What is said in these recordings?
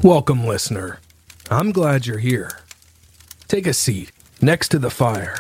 Welcome, listener. I'm glad you're here. Take a seat next to the fire.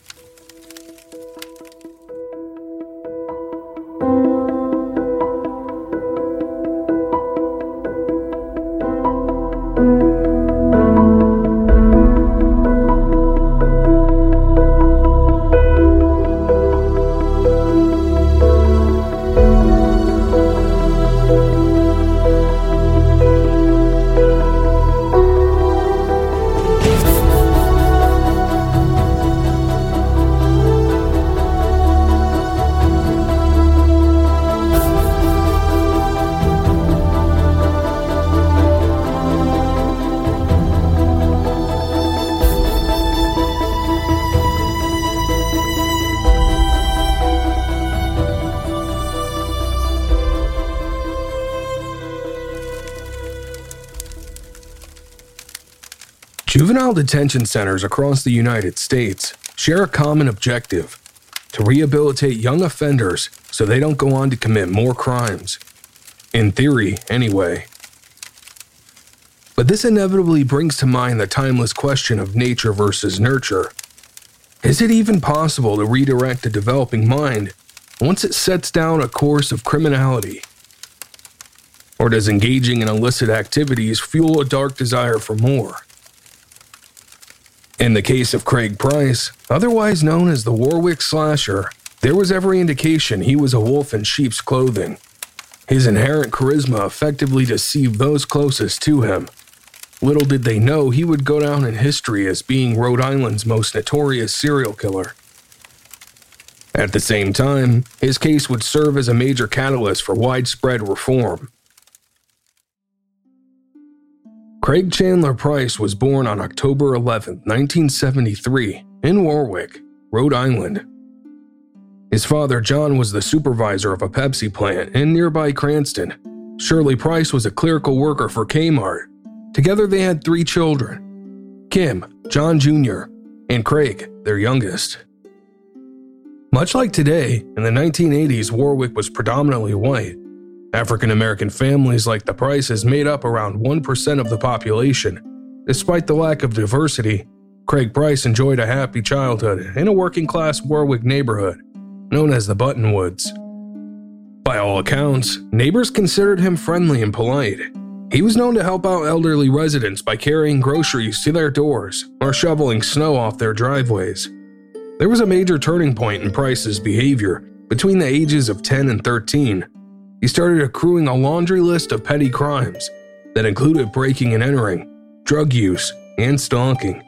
Juvenile detention centers across the United States share a common objective: to rehabilitate young offenders so they don't go on to commit more crimes. In theory, anyway. But this inevitably brings to mind the timeless question of nature versus nurture. Is it even possible to redirect a developing mind once it sets down a course of criminality? Or does engaging in illicit activities fuel a dark desire for more? In the case of Craig Price, otherwise known as the Warwick Slasher, there was every indication he was a wolf in sheep's clothing. His inherent charisma effectively deceived those closest to him. Little did they know he would go down in history as being Rhode Island's most notorious serial killer. At the same time, his case would serve as a major catalyst for widespread reform. Craig Chandler Price was born on October 11, 1973, in Warwick, Rhode Island. His father, John, was the supervisor of a Pepsi plant in nearby Cranston. Shirley Price was a clerical worker for Kmart. Together they had 3 children: Kim, John Jr., and Craig, their youngest. Much like today, in the 1980s, Warwick was predominantly white. African-American families like the Prices made up around 1% of the population. Despite the lack of diversity, Craig Price enjoyed a happy childhood in a working-class Warwick neighborhood known as the Buttonwoods. By all accounts, neighbors considered him friendly and polite. He was known to help out elderly residents by carrying groceries to their doors or shoveling snow off their driveways. There was a major turning point in Price's behavior between the ages of 10 and 13. He started accruing a laundry list of petty crimes that included breaking and entering, drug use, and stalking.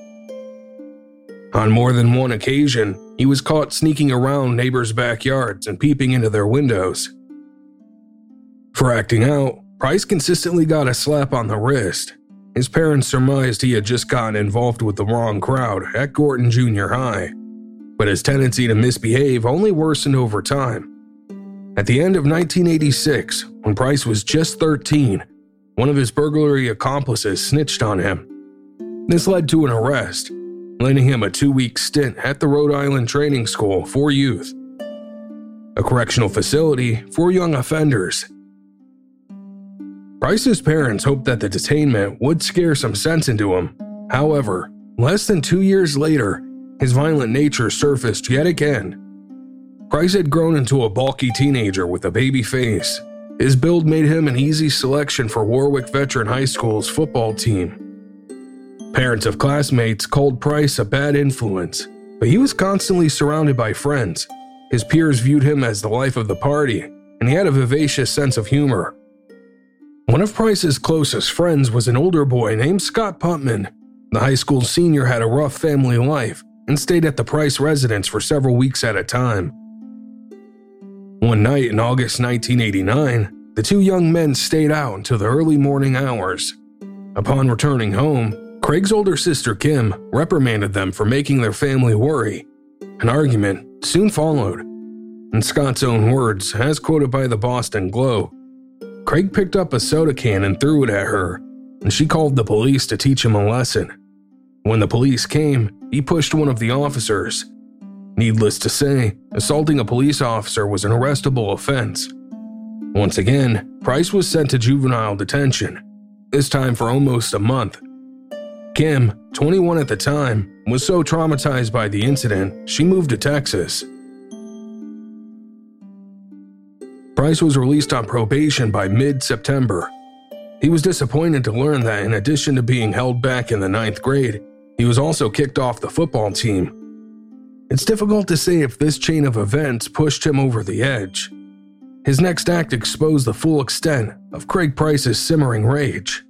On more than one occasion, he was caught sneaking around neighbors' backyards and peeping into their windows. For acting out, Price consistently got a slap on the wrist. His parents surmised he had just gotten involved with the wrong crowd at Gorton Junior High, but his tendency to misbehave only worsened over time. At the end of 1986, when Price was just 13, one of his burglary accomplices snitched on him. This led to an arrest, landing him a 2-week stint at the Rhode Island Training School for Youth, a correctional facility for young offenders. Price's parents hoped that the detainment would scare some sense into him. However, less than 2 years later, his violent nature surfaced yet again. Price had grown into a bulky teenager with a baby face. His build made him an easy selection for Warwick Veteran High School's football team. Parents of classmates called Price a bad influence, but he was constantly surrounded by friends. His peers viewed him as the life of the party, and he had a vivacious sense of humor. One of Price's closest friends was an older boy named Scott Putman. The high school senior had a rough family life and stayed at the Price residence for several weeks at a time. One night in August 1989, the 2 young men stayed out until the early morning hours. Upon returning home, Craig's older sister Kim reprimanded them for making their family worry. An argument soon followed. In Scott's own words, as quoted by the Boston Globe, Craig picked up a soda can and threw it at her, and she called the police to teach him a lesson. When the police came, he pushed one of the officers. Needless to say, assaulting a police officer was an arrestable offense. Once again, Price was sent to juvenile detention. this time for almost a month. Kim, 21 at the time, was so traumatized by the incident, she moved to Texas. Price was released on probation by mid-September. He was disappointed to learn that in addition to being held back in the 9th grade, he was also kicked off the football team. It's difficult to say if this chain of events pushed him over the edge. His next act exposed the full extent of Craig Price's simmering rage.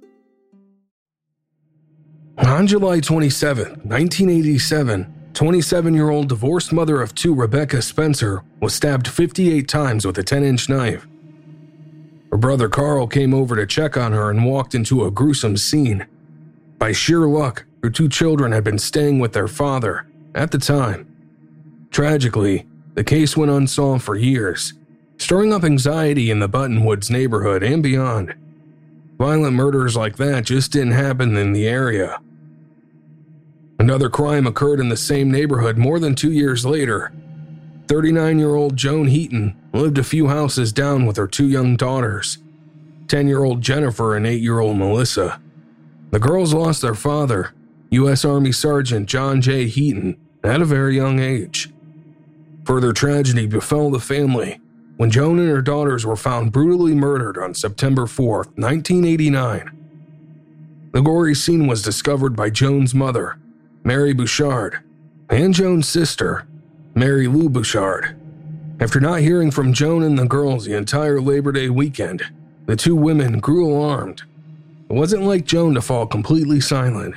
On July 27, 1987, 27-year-old divorced mother of 2 Rebecca Spencer was stabbed 58 times with a 10-inch knife. Her brother Carl came over to check on her and walked into a gruesome scene. By sheer luck, her 2 children had been staying with their father at the time. Tragically, the case went unsolved for years, stirring up anxiety in the Buttonwoods neighborhood and beyond. Violent murders like that just didn't happen in the area. Another crime occurred in the same neighborhood more than 2 years later. 39-year-old Joan Heaton lived a few houses down with her 2 young daughters, 10-year-old Jennifer and 8-year-old Melissa. The girls lost their father, U.S. Army Sergeant John J. Heaton, at a very young age. Further tragedy befell the family when Joan and her daughters were found brutally murdered on September 4, 1989. The gory scene was discovered by Joan's mother, Mary Bouchard, and Joan's sister, Mary Lou Bouchard. After not hearing from Joan and the girls the entire Labor Day weekend, the 2 women grew alarmed. It wasn't like Joan to fall completely silent.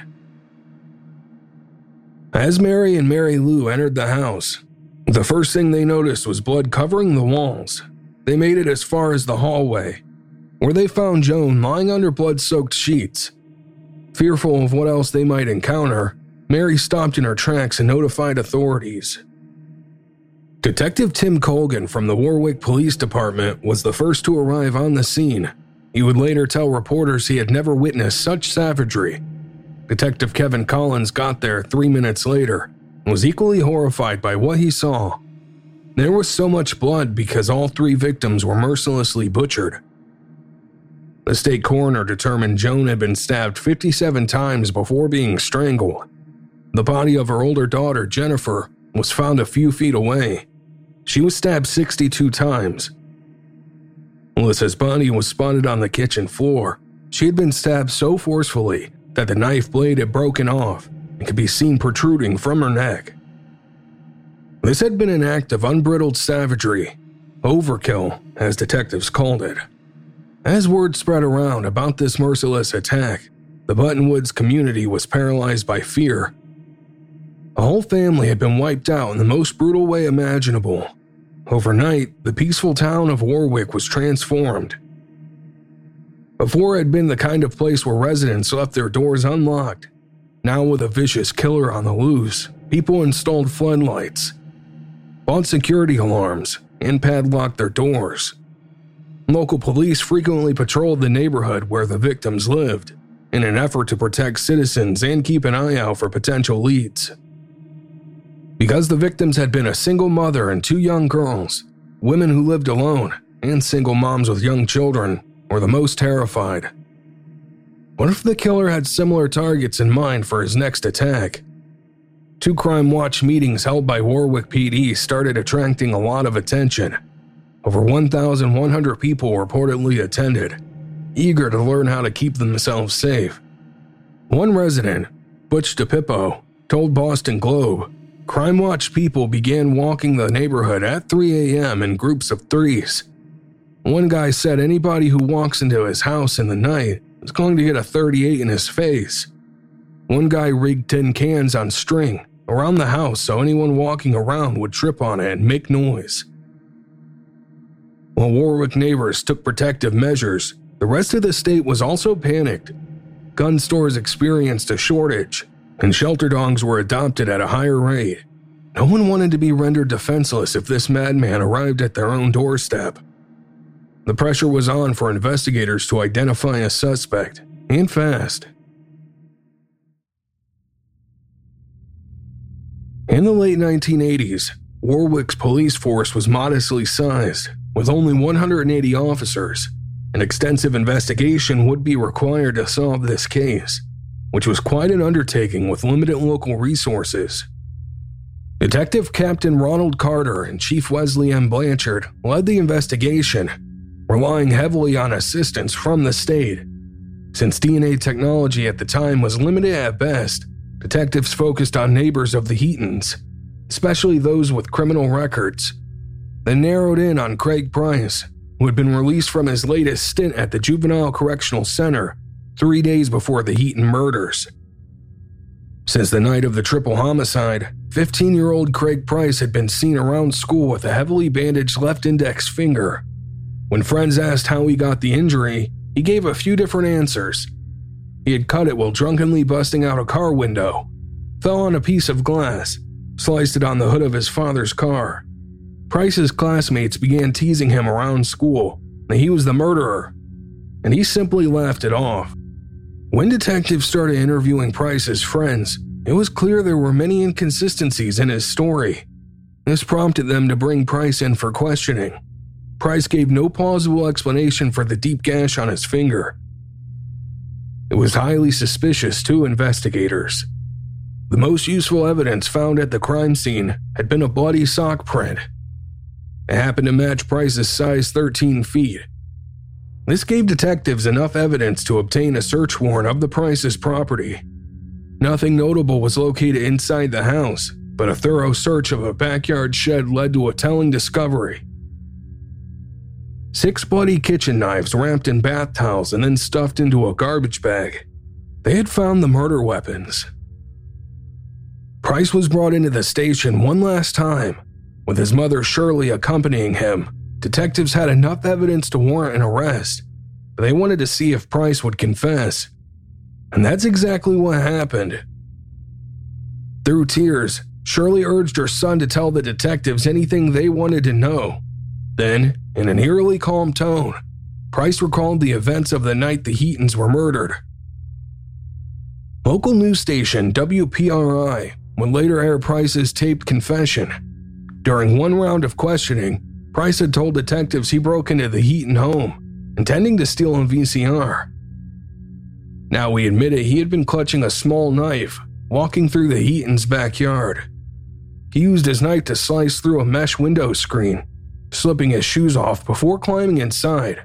As Mary and Mary Lou entered the house, the first thing they noticed was blood covering the walls. They made it as far as the hallway, where they found Joan lying under blood-soaked sheets. Fearful of what else they might encounter, Mary stopped in her tracks and notified authorities. Detective Tim Colgan from the Warwick Police Department was the first to arrive on the scene. He would later tell reporters he had never witnessed such savagery. Detective Kevin Collins got there 3 minutes later and was equally horrified by what he saw. There was so much blood because all 3 victims were mercilessly butchered. The state coroner determined Joan had been stabbed 57 times before being strangled. The body of her older daughter, Jennifer, was found a few feet away. She was stabbed 62 times. Melissa's body was spotted on the kitchen floor. She had been stabbed so forcefully that the knife blade had broken off and could be seen protruding from her neck. This had been an act of unbridled savagery, overkill, as detectives called it. As word spread around about this merciless attack, the Buttonwoods community was paralyzed by fear. A whole family had been wiped out in the most brutal way imaginable. Overnight, the peaceful town of Warwick was transformed. Before it had been the kind of place where residents left their doors unlocked. Now with a vicious killer on the loose, people installed floodlights, bought security alarms, and padlocked their doors. Local police frequently patrolled the neighborhood where the victims lived, in an effort to protect citizens and keep an eye out for potential leads. Because the victims had been a single mother and 2 young girls, women who lived alone, and single moms with young children were the most terrified. What if the killer had similar targets in mind for his next attack? 2 crime watch meetings held by Warwick PD started attracting a lot of attention. Over 1,100 people reportedly attended, eager to learn how to keep themselves safe. One resident, Butch DePippo, told Boston Globe, Crime Watch people began walking the neighborhood at 3 a.m. in groups of 3s. One guy said anybody who walks into his house in the night is going to get a .38 in his face. One guy rigged tin cans on string around the house so anyone walking around would trip on it and make noise. While Warwick neighbors took protective measures, the rest of the state was also panicked. Gun stores experienced a shortage, and shelter dogs were adopted at a higher rate. No one wanted to be rendered defenseless if this madman arrived at their own doorstep. The pressure was on for investigators to identify a suspect, and fast. In the late 1980s, Warwick's police force was modestly sized, with only 180 officers. An extensive investigation would be required to solve this case, which was quite an undertaking with limited local resources. Detective Captain Ronald Carter and Chief Wesley M. Blanchard led the investigation, relying heavily on assistance from the state. Since DNA technology at the time was limited at best, detectives focused on neighbors of the Heatons, especially those with criminal records. They narrowed in on Craig Price, who had been released from his latest stint at the Juvenile Correctional Center 3 days before the Heaton murders. Since the night of the triple homicide, 15-year-old Craig Price had been seen around school with a heavily bandaged left index finger. When friends asked how he got the injury, he gave a few different answers. He had cut it while drunkenly busting out a car window, fell on a piece of glass, sliced it on the hood of his father's car. Price's classmates began teasing him around school that he was the murderer, and he simply laughed it off. When detectives started interviewing Price's friends, it was clear there were many inconsistencies in his story. This prompted them to bring Price in for questioning. Price gave no plausible explanation for the deep gash on his finger. It was highly suspicious to investigators. The most useful evidence found at the crime scene had been a bloody sock print. It happened to match Price's size 13 feet. This gave detectives enough evidence to obtain a search warrant of the Price's property. Nothing notable was located inside the house, but a thorough search of a backyard shed led to a telling discovery. 6 bloody kitchen knives wrapped in bath towels and then stuffed into a garbage bag. They had found the murder weapons. Price was brought into the station one last time. With his mother Shirley accompanying him, detectives had enough evidence to warrant an arrest, but they wanted to see if Price would confess. And that's exactly what happened. Through tears, Shirley urged her son to tell the detectives anything they wanted to know. Then, in an eerily calm tone, Price recalled the events of the night the Heatons were murdered. Local news station WPRI would later air Price's taped confession. During one round of questioning, Price had told detectives he broke into the Heaton home, intending to steal a VCR. Now he admitted he had been clutching a small knife, walking through the Heatons' backyard. He used his knife to slice through a mesh window screen, slipping his shoes off before climbing inside.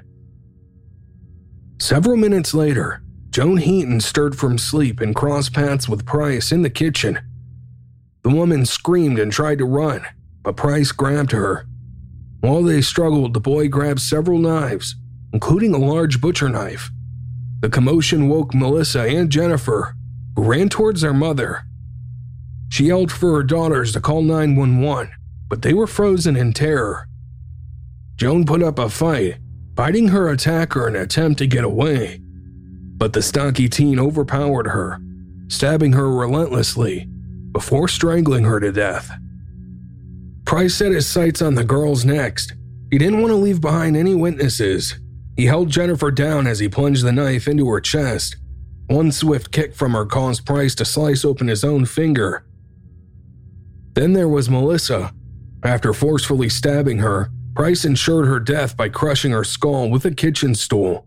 Several minutes later, Joan Heaton stirred from sleep and crossed paths with Price in the kitchen. The woman screamed and tried to run, but Price grabbed her. While they struggled, the boy grabbed several knives, including a large butcher knife. The commotion woke Melissa and Jennifer, who ran towards their mother. She yelled for her daughters to call 911, but they were frozen in terror. Joan put up a fight, biting her attacker in an attempt to get away, but the stocky teen overpowered her, stabbing her relentlessly before strangling her to death. Price set his sights on the girls next. He didn't want to leave behind any witnesses. He held Jennifer down as he plunged the knife into her chest. One swift kick from her caused Price to slice open his own finger. Then there was Melissa. After forcefully stabbing her, Price ensured her death by crushing her skull with a kitchen stool.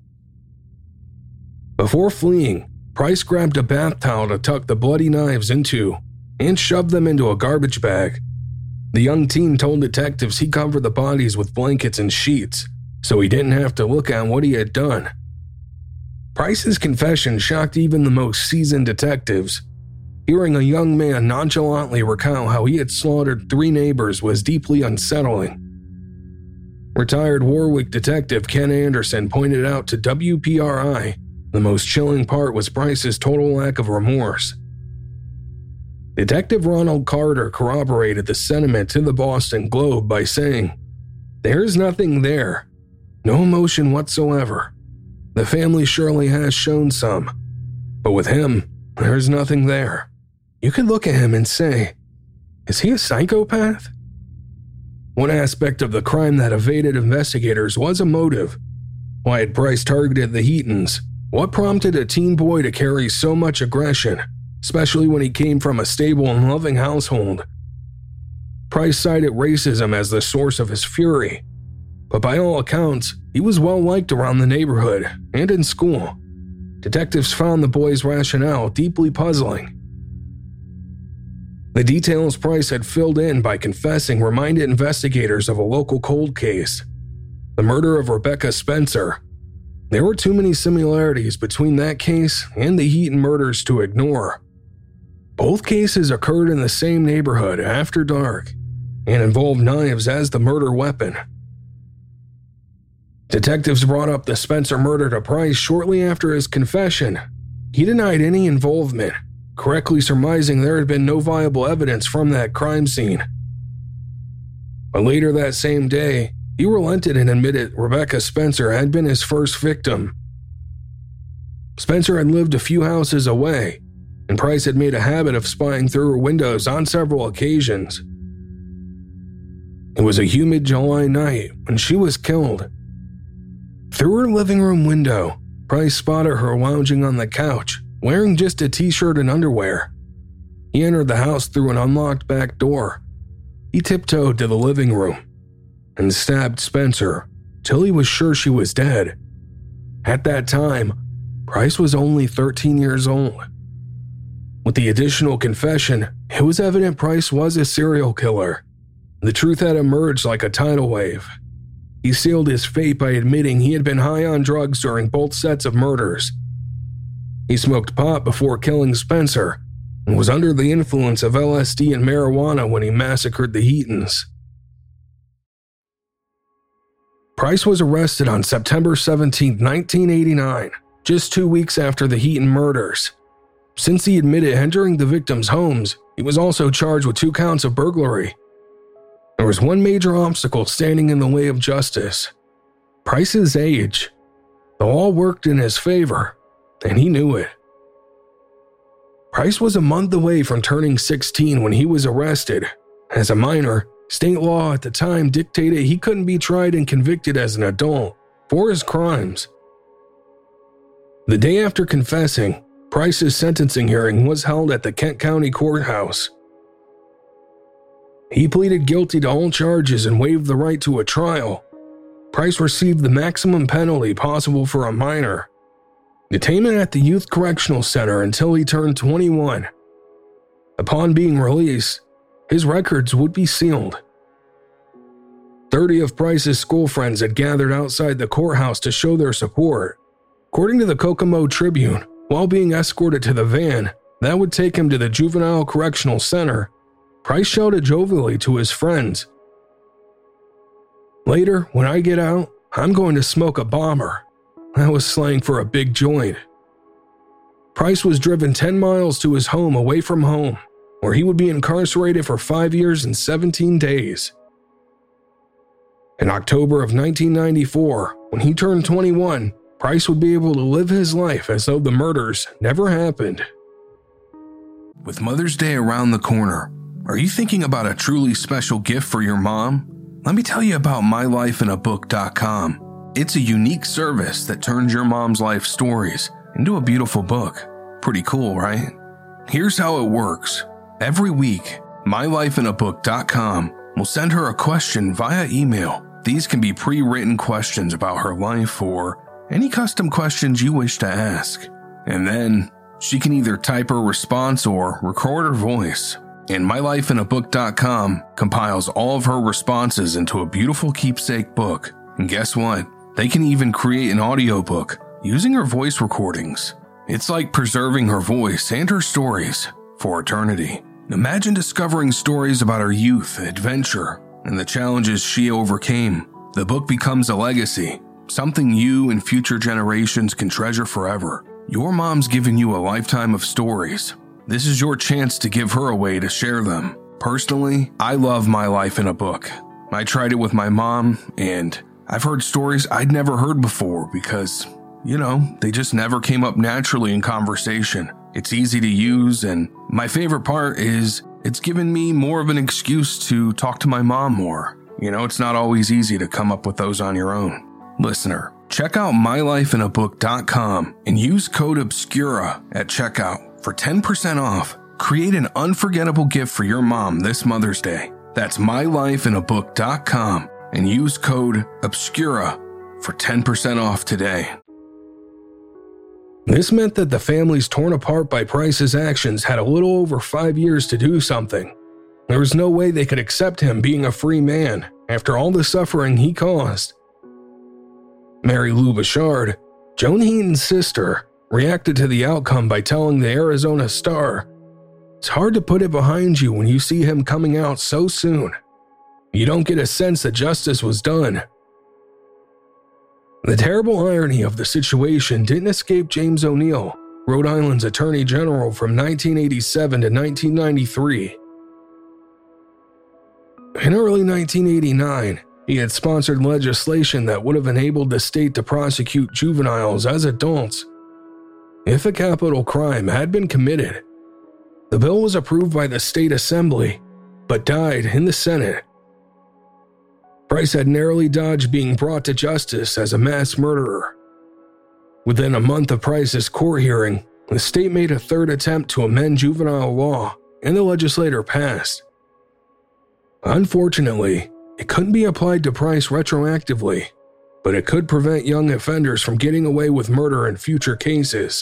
Before fleeing, Price grabbed a bath towel to tuck the bloody knives into and shoved them into a garbage bag. The young teen told detectives he covered the bodies with blankets and sheets, so he didn't have to look at what he had done. Price's confession shocked even the most seasoned detectives. Hearing a young man nonchalantly recount how he had slaughtered 3 neighbors was deeply unsettling. Retired Warwick detective Ken Anderson pointed out to WPRI the most chilling part was Price's total lack of remorse. Detective Ronald Carter corroborated the sentiment to the Boston Globe by saying, "There's nothing there. No emotion whatsoever. The family surely has shown some, but with him, there's nothing there. You could look at him and say, is he a psychopath?" One aspect of the crime that evaded investigators was a motive. Why had Price targeted the Heatons? What prompted a teen boy to carry so much aggression, especially when he came from a stable and loving household? Price cited racism as the source of his fury. but by all accounts, he was well liked around the neighborhood and in school. Detectives found the boy's rationale deeply puzzling. The details Price had filled in by confessing reminded investigators of a local cold case, the murder of Rebecca Spencer. There were too many similarities between that case and the Heaton murders to ignore. Both cases occurred in the same neighborhood after dark and involved knives as the murder weapon. Detectives brought up the Spencer murder to Price shortly after his confession. He denied any involvement, correctly surmising there had been no viable evidence from that crime scene. But later that same day, he relented and admitted Rebecca Spencer had been his first victim. Spencer had lived a few houses away, and Price had made a habit of spying through her windows on several occasions. It was a humid July night when she was killed. Through her living room window, Price spotted her lounging on the couch, wearing just a t-shirt and underwear. He entered the house through an unlocked back door. He tiptoed to the living room and stabbed Spencer till he was sure she was dead. At that time, Price was only 13 years old. With the additional confession, it was evident Price was a serial killer. The truth had emerged like a tidal wave. He sealed his fate by admitting he had been high on drugs during both sets of murders. He smoked pot before killing Spencer and was under the influence of LSD and marijuana when he massacred the Heatons. Price was arrested on September 17, 1989, just 2 weeks after the Heaton murders. Since he admitted entering the victims' homes, he was also charged with 2 counts of burglary. There was one major obstacle standing in the way of justice: Price's age. The law worked in his favor, and he knew it. Price was a month away from turning 16 when he was arrested. As a minor, state law at the time dictated he couldn't be tried and convicted as an adult for his crimes. The day after confessing, Price's sentencing hearing was held at the Kent County Courthouse. He pleaded guilty to all charges and waived the right to a trial. Price received the maximum penalty possible for a minor: detainment at the Youth Correctional Center until he turned 21. Upon being released, his records would be sealed. 30 of Price's school friends had gathered outside the courthouse to show their support. According to the Kokomo Tribune, while being escorted to the van that would take him to the Juvenile Correctional Center, Price shouted jovially to his friends, "Later, when I get out, I'm going to smoke a bomber." That was slang for a big joint. Price was driven 10 miles to his home away from home, where he would be incarcerated for 5 years and 17 days. In October of 1994, when he turned 21, Price would be able to live his life as though the murders never happened. With Mother's Day around the corner, are you thinking about a truly special gift for your mom? Let me tell you about mylifeinabook.com. It's a unique service that turns your mom's life stories into a beautiful book. Pretty cool, right? Here's how it works. Every week, mylifeinabook.com will send her a question via email. These can be pre-written questions about her life or any custom questions you wish to ask. And then she can either type her response or record her voice. And mylifeinabook.com compiles all of her responses into a beautiful keepsake book. And guess what? They can even create an audiobook using her voice recordings. It's like preserving her voice and her stories for eternity. Imagine discovering stories about her youth, adventure, and the challenges she overcame. The book becomes a legacy, something you and future generations can treasure forever. Your mom's given you a lifetime of stories. This is your chance to give her a way to share them. Personally, I love My Life in a Book. I tried it with my mom, and I've heard stories I'd never heard before because, they just never came up naturally in conversation. It's easy to use, and my favorite part is it's given me more of an excuse to talk to my mom more. It's not always easy to come up with those on your own. Listener, check out mylifeinabook.com and use code OBSCURA at checkout for 10% off. Create an unforgettable gift for your mom this Mother's Day. That's mylifeinabook.com. and use code OBSCURA for 10% off today. This meant that the families torn apart by Price's actions had a little over 5 years to do something. There was no way they could accept him being a free man after all the suffering he caused. Mary Lou Bouchard, Joan Heaton's sister, reacted to the outcome by telling the Arizona Star, "It's hard to put it behind you when you see him coming out so soon. You don't get a sense that justice was done." The terrible irony of the situation didn't escape James O'Neill, Rhode Island's Attorney General from 1987 to 1993. In early 1989, he had sponsored legislation that would have enabled the state to prosecute juveniles as adults if a capital crime had been committed. The bill was approved by the state assembly, but died in the Senate. Price had narrowly dodged being brought to justice as a mass murderer. Within a month of Price's court hearing, the state made a third attempt to amend juvenile law, and the legislature passed. Unfortunately, it couldn't be applied to Price retroactively, but it could prevent young offenders from getting away with murder in future cases.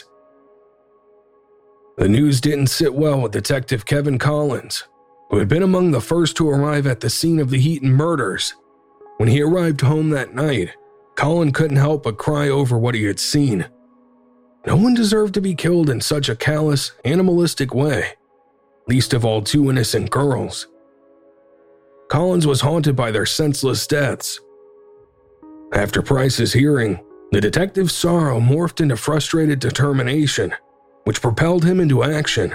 The news didn't sit well with Detective Kevin Collins, who had been among the first to arrive at the scene of the Heaton murders. When he arrived home that night, Collins couldn't help but cry over what he had seen. No one deserved to be killed in such a callous, animalistic way, least of all two innocent girls. Collins was haunted by their senseless deaths. After Price's hearing, the detective's sorrow morphed into frustrated determination, which propelled him into action.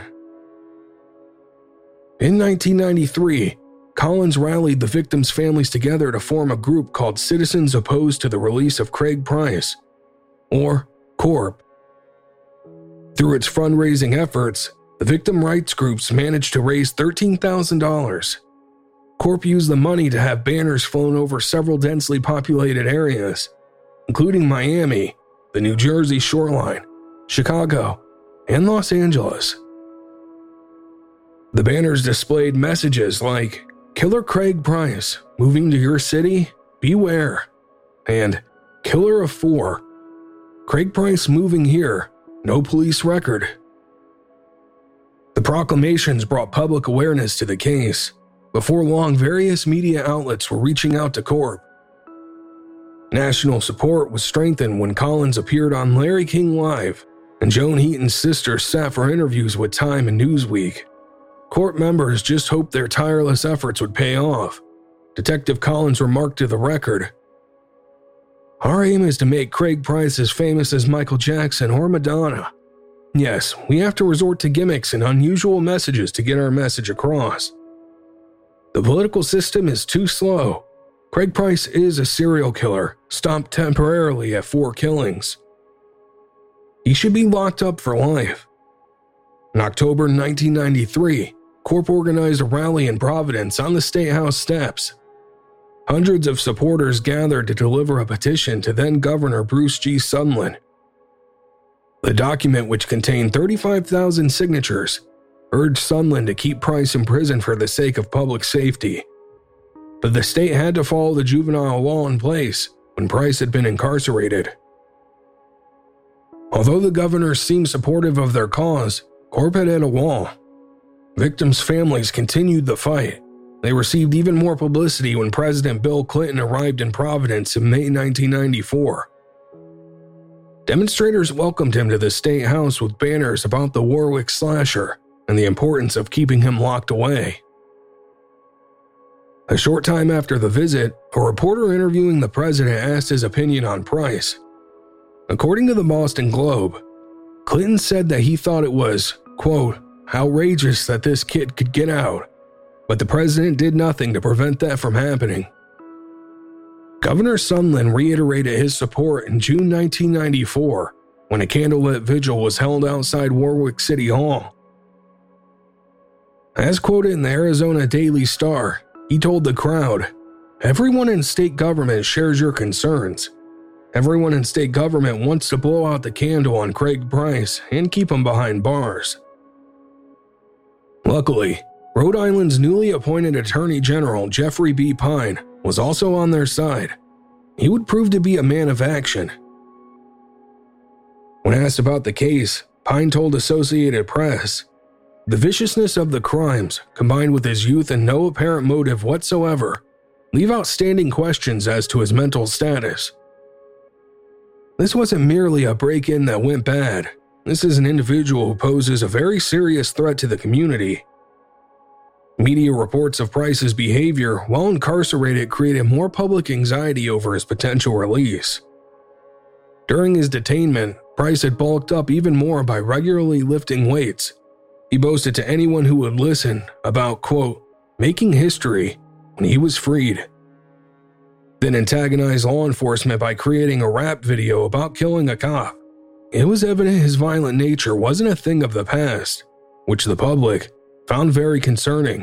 In 1993, Collins rallied the victims' families together to form a group called Citizens Opposed to the Release of Craig Price, or CORP. Through its fundraising efforts, the victim rights groups managed to raise $13,000. CORP used the money to have banners flown over several densely populated areas, including Miami, the New Jersey shoreline, Chicago, and Los Angeles. The banners displayed messages like, "Killer Craig Price, moving to your city? Beware," and "Killer of 4. Craig Price moving here, no police record." The proclamations brought public awareness to the case. Before long, various media outlets were reaching out to CORP. National support was strengthened when Collins appeared on Larry King Live, and Joan Heaton's sister sat for interviews with Time and Newsweek. CORP members just hoped their tireless efforts would pay off. Detective Collins remarked to the Record, "Our aim is to make Craig Price as famous as Michael Jackson or Madonna. Yes, we have to resort to gimmicks and unusual messages to get our message across. The political system is too slow. Craig Price is a serial killer, stopped temporarily at 4 killings. He should be locked up for life." In October 1993, CORP organized a rally in Providence on the State House steps. Hundreds of supporters gathered to deliver a petition to then-Governor Bruce G. Sundlun. The document, which contained 35,000 signatures, urged Sundlun to keep Price in prison for the sake of public safety. But the state had to follow the juvenile law in place when Price had been incarcerated. Although the governors seemed supportive of their cause, CORP had hit a wall. Victims' families continued the fight. They received even more publicity when President Bill Clinton arrived in Providence in May 1994. Demonstrators welcomed him to the State House with banners about the Warwick slasher and the importance of keeping him locked away. A short time after the visit, a reporter interviewing the president asked his opinion on Price. According to the Boston Globe, Clinton said that he thought it was, quote, "outrageous that this kid could get out," but the president did nothing to prevent that from happening. Governor Sundlun reiterated his support in June 1994 when a candlelit vigil was held outside Warwick City Hall. As quoted in the Arizona Daily Star, he told the crowd, "Everyone in state government shares your concerns. Everyone in state government wants to blow out the candle on Craig Price and keep him behind bars." Luckily, Rhode Island's newly appointed Attorney General Jeffrey B. Pine was also on their side. He would prove to be a man of action. When asked about the case, Pine told Associated Press, "The viciousness of the crimes, combined with his youth and no apparent motive whatsoever, leave outstanding questions as to his mental status. This wasn't merely a break-in that went bad. This is an individual who poses a very serious threat to the community." Media reports of Price's behavior while incarcerated created more public anxiety over his potential release. During his detainment, Price had bulked up even more by regularly lifting weights. He boasted to anyone who would listen about, quote, "making history" when he was freed. Then antagonized law enforcement by creating a rap video about killing a cop. It was evident his violent nature wasn't a thing of the past, which the public found very concerning.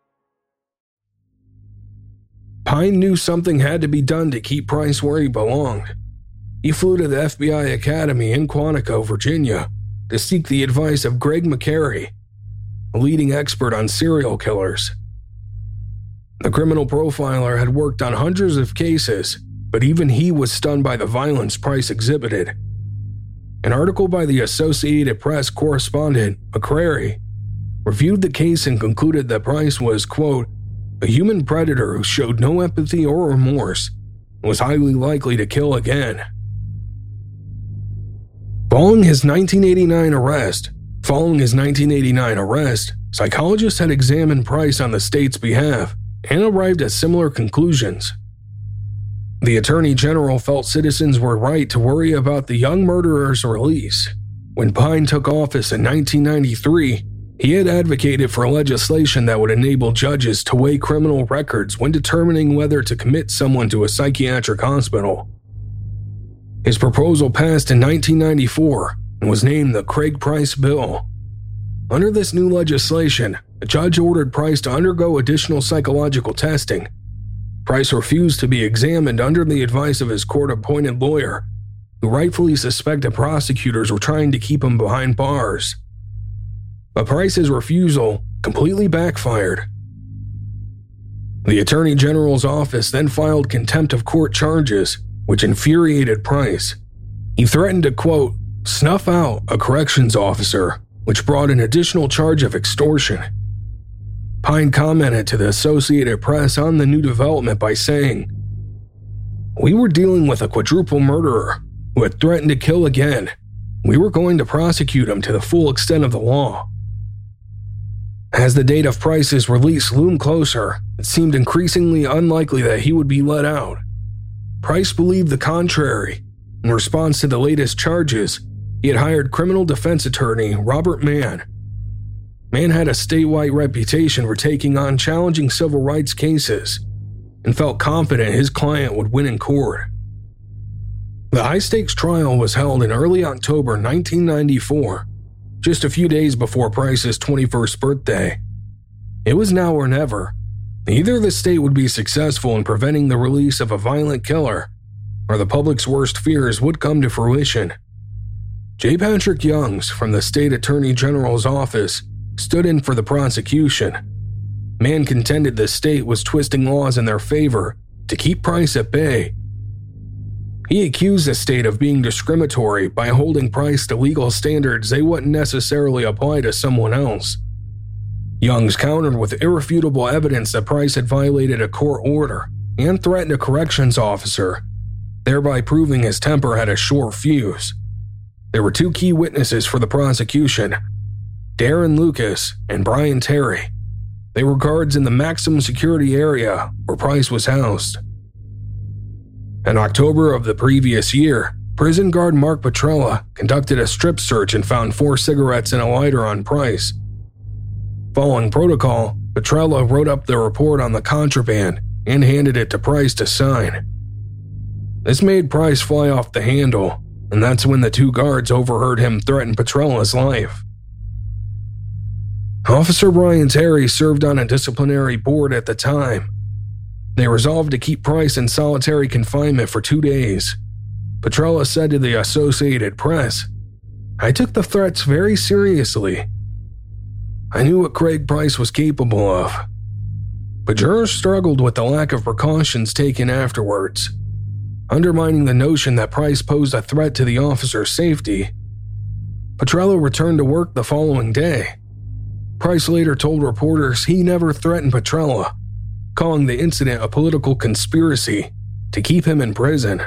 Pine knew something had to be done to keep Price where he belonged. He flew to the FBI Academy in Quantico, Virginia, to seek the advice of Greg McCary, a leading expert on serial killers. The criminal profiler had worked on hundreds of cases, but even he was stunned by the violence Price exhibited. An article by the Associated Press correspondent, McCrary, reviewed the case and concluded that Price was, quote, "a human predator who showed no empathy or remorse and was highly likely to kill again." Following his 1989 arrest, psychologists had examined Price on the state's behalf and arrived at similar conclusions. The Attorney General felt citizens were right to worry about the young murderer's release. When Pine took office in 1993, he had advocated for legislation that would enable judges to weigh criminal records when determining whether to commit someone to a psychiatric hospital. His proposal passed in 1994 and was named the Craig Price Bill. Under this new legislation, a judge ordered Price to undergo additional psychological testing. Price refused to be examined under the advice of his court-appointed lawyer, who rightfully suspected prosecutors were trying to keep him behind bars. But Price's refusal completely backfired. The Attorney General's office then filed contempt of court charges, which infuriated Price. He threatened to, quote, "snuff out a corrections officer," which brought an additional charge of extortion. Pine commented to the Associated Press on the new development by saying, "We were dealing with a quadruple murderer who had threatened to kill again. We were going to prosecute him to the full extent of the law." As the date of Price's release loomed closer, it seemed increasingly unlikely that he would be let out. Price believed the contrary. In response to the latest charges, he had hired criminal defense attorney Robert Mann. Mann had a statewide reputation for taking on challenging civil rights cases and felt confident his client would win in court. The high-stakes trial was held in early October 1994, just a few days before Price's 21st birthday. It was now or never. Either the state would be successful in preventing the release of a violent killer, or the public's worst fears would come to fruition. J. Patrick Youngs from the state attorney general's office stood in for the prosecution. Mann contended the state was twisting laws in their favor to keep Price at bay. He accused the state of being discriminatory by holding Price to legal standards they wouldn't necessarily apply to someone else. Youngs countered with irrefutable evidence that Price had violated a court order and threatened a corrections officer, thereby proving his temper had a short fuse. There were two key witnesses for the prosecution, Darren Lucas and Brian Terry. They were guards in the maximum security area where Price was housed. In October of the previous year, prison guard Mark Petrella conducted a strip search and found 4 cigarettes and a lighter on Price. Following protocol, Petrella wrote up the report on the contraband and handed it to Price to sign. This made Price fly off the handle, and that's when the 2 guards overheard him threaten Petrella's life. Officer Brian Terry served on a disciplinary board at the time. They resolved to keep Price in solitary confinement for 2 days. Petrella said to the Associated Press, "I took the threats very seriously. I knew what Craig Price was capable of. but jurors struggled with the lack of precautions taken afterwards, undermining the notion that Price posed a threat to the officer's safety. Petrello returned to work the following day. Price later told reporters he never threatened Petrello, calling the incident a political conspiracy to keep him in prison.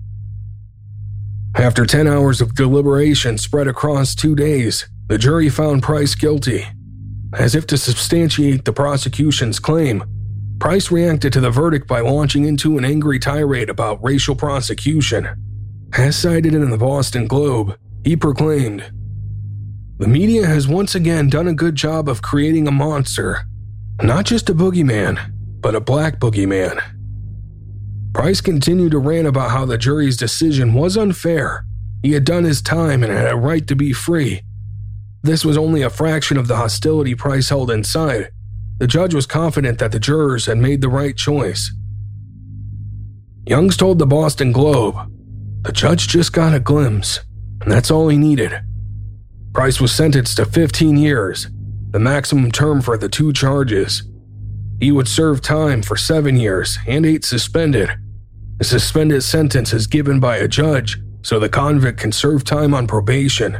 After 10 hours of deliberation spread across 2 days, the jury found Price guilty. As if to substantiate the prosecution's claim, Price reacted to the verdict by launching into an angry tirade about racial prosecution. As cited in the Boston Globe, he proclaimed, "The media has once again done a good job of creating a monster, not just a boogeyman, but a black boogeyman." Price continued to rant about how the jury's decision was unfair. He had done his time and had a right to be free. This was only a fraction of the hostility Price held inside. The judge was confident that the jurors had made the right choice. Youngs told the Boston Globe, "The judge just got a glimpse, and that's all he needed." Price was sentenced to 15 years, the maximum term for the 2 charges. He would serve time for 7 years and 8 suspended. The suspended sentence is given by a judge, so the convict can serve time on probation.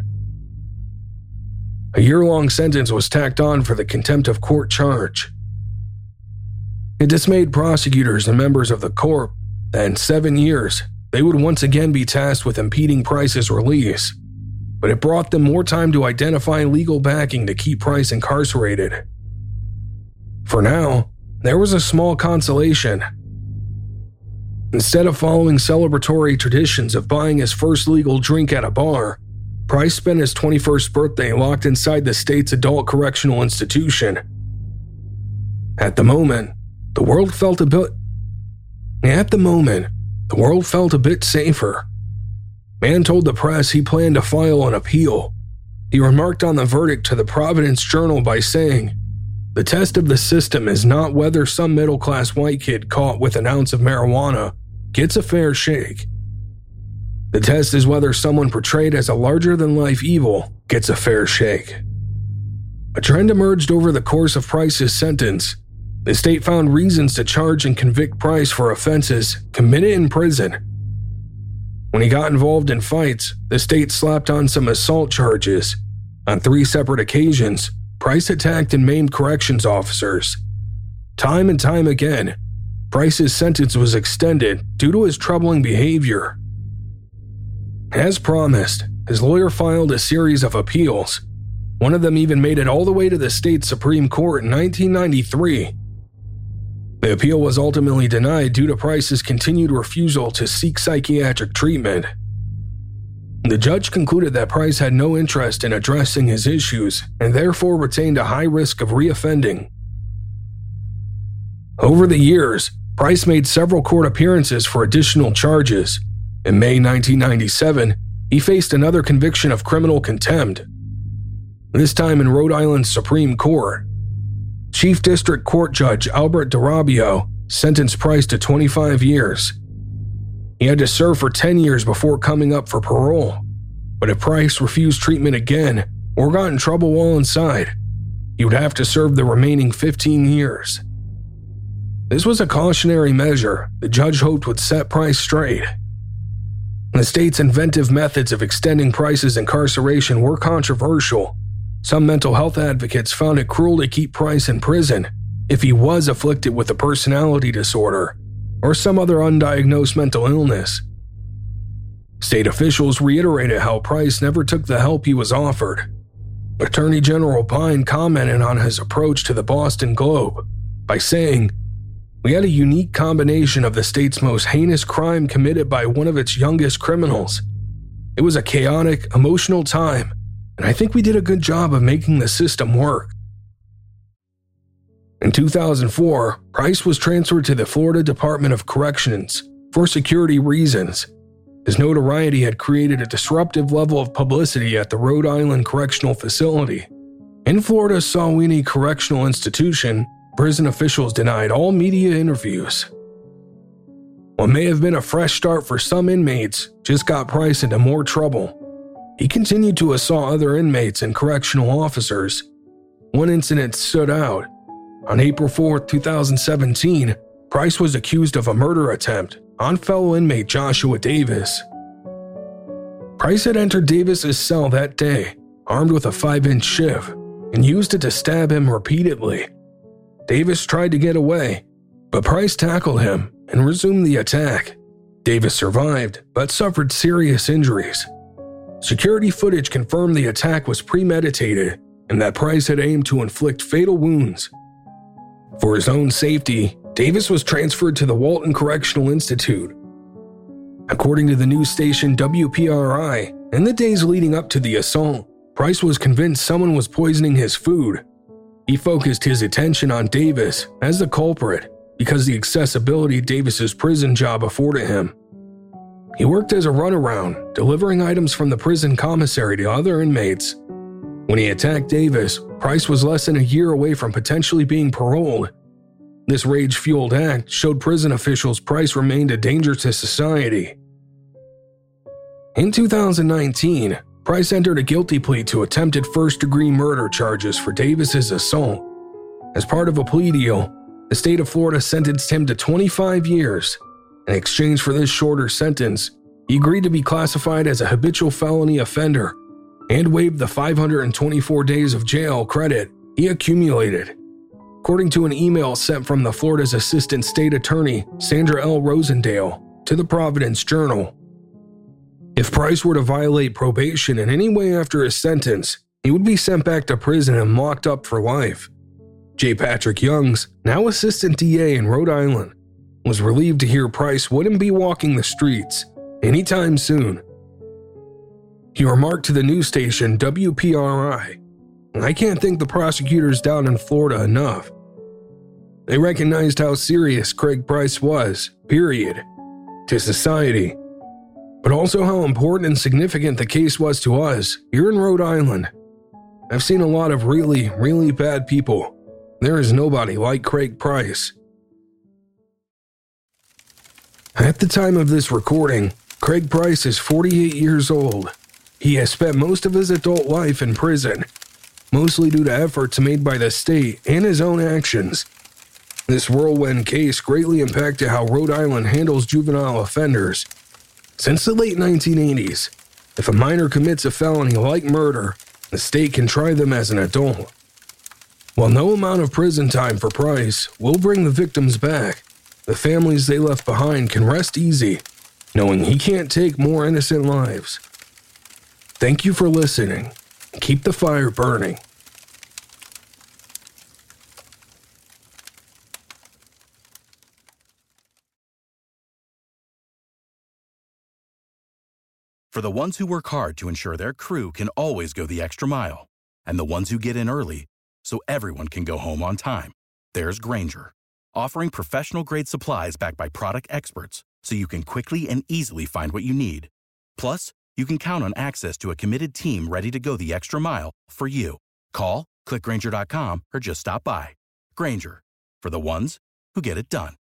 A year-long sentence was tacked on for the contempt of court charge. It dismayed prosecutors and members of the court that in 7 years, they would once again be tasked with impeding Price's release, but it brought them more time to identify legal backing to keep Price incarcerated. For now, there was a small consolation. Instead of following celebratory traditions of buying his first legal drink at a bar, Price spent his 21st birthday locked inside the state's adult correctional institution. At the moment, the world felt a bit safer. Mann told the press he planned to file an appeal. He remarked on the verdict to the Providence Journal by saying, "The test of the system is not whether some middle-class white kid caught with an ounce of marijuana gets a fair shake. The test is whether someone portrayed as a larger-than-life evil gets a fair shake." A trend emerged over the course of Price's sentence. The state found reasons to charge and convict Price for offenses committed in prison. When he got involved in fights, the state slapped on some assault charges. On 3 separate occasions, Price attacked and maimed corrections officers. Time and time again, Price's sentence was extended due to his troubling behavior. As promised, his lawyer filed a series of appeals. One of them even made it all the way to the state Supreme Court in 1993. The appeal was ultimately denied due to Price's continued refusal to seek psychiatric treatment. The judge concluded that Price had no interest in addressing his issues and therefore retained a high risk of reoffending. Over the years, Price made several court appearances for additional charges. In May 1997, he faced another conviction of criminal contempt, this time in Rhode Island's Supreme Court. Chief District Court Judge Albert DeRabio sentenced Price to 25 years. He had to serve for 10 years before coming up for parole, but if Price refused treatment again or got in trouble while inside, he would have to serve the remaining 15 years. This was a cautionary measure the judge hoped would set Price straight. The state's inventive methods of extending Price's incarceration were controversial. Some mental health advocates found it cruel to keep Price in prison if he was afflicted with a personality disorder or some other undiagnosed mental illness. State officials reiterated how Price never took the help he was offered. Attorney General Pine commented on his approach to the Boston Globe by saying, "We had a unique combination of the state's most heinous crime committed by one of its youngest criminals. It was a chaotic, emotional time, and I think we did a good job of making the system work." In 2004, Price was transferred to the Florida Department of Corrections for security reasons. His notoriety had created a disruptive level of publicity at the Rhode Island Correctional Facility. In Florida's Sawini Correctional Institution, prison officials denied all media interviews. What may have been a fresh start for some inmates just got Price into more trouble. He continued to assault other inmates and correctional officers. One incident stood out. On April 4, 2017, Price was accused of a murder attempt on fellow inmate Joshua Davis. Price had entered Davis's cell that day, armed with a 5-inch shiv, and used it to stab him repeatedly. Davis tried to get away, but Price tackled him and resumed the attack. Davis survived, but suffered serious injuries. Security footage confirmed the attack was premeditated and that Price had aimed to inflict fatal wounds. For his own safety, Davis was transferred to the Walton Correctional Institute. According to the news station WPRI, in the days leading up to the assault, Price was convinced someone was poisoning his food. He focused his attention on Davis as the culprit because the accessibility Davis's prison job afforded him. He worked as a runaround, delivering items from the prison commissary to other inmates. When he attacked Davis, Price was less than a year away from potentially being paroled. This rage-fueled act showed prison officials Price remained a danger to society. In 2019, Price entered a guilty plea to attempted first-degree murder charges for Davis's assault. As part of a plea deal, the state of Florida sentenced him to 25 years. In exchange for this shorter sentence, he agreed to be classified as a habitual felony offender and waived the 524 days of jail credit he accumulated. According to an email sent from Florida's Assistant State Attorney, Sandra L. Rosendale, to the Providence Journal. If Price were to violate probation in any way after his sentence, he would be sent back to prison and locked up for life. J. Patrick Youngs, now Assistant DA in Rhode Island, was relieved to hear Price wouldn't be walking the streets anytime soon. He remarked to the news station WPRI, "I can't thank the prosecutors down in Florida enough. They recognized how serious Craig Price was, period, to society, but also how important and significant the case was to us here in Rhode Island. I've seen a lot of really, really bad people. There is nobody like Craig Price." At the time of this recording, Craig Price is 48 years old. He has spent most of his adult life in prison, mostly due to efforts made by the state and his own actions. This whirlwind case greatly impacted how Rhode Island handles juvenile offenders. Since the late 1980s, if a minor commits a felony like murder, the state can try them as an adult. While no amount of prison time for Price will bring the victims back, the families they left behind can rest easy, knowing he can't take more innocent lives. Thank you for listening. Keep the fire burning. For the ones who work hard to ensure their crew can always go the extra mile, and the ones who get in early so everyone can go home on time, there's Grainger, offering professional-grade supplies backed by product experts so you can quickly and easily find what you need. Plus, you can count on access to a committed team ready to go the extra mile for you. Call, click Grainger.com, or just stop by. Grainger, for the ones who get it done.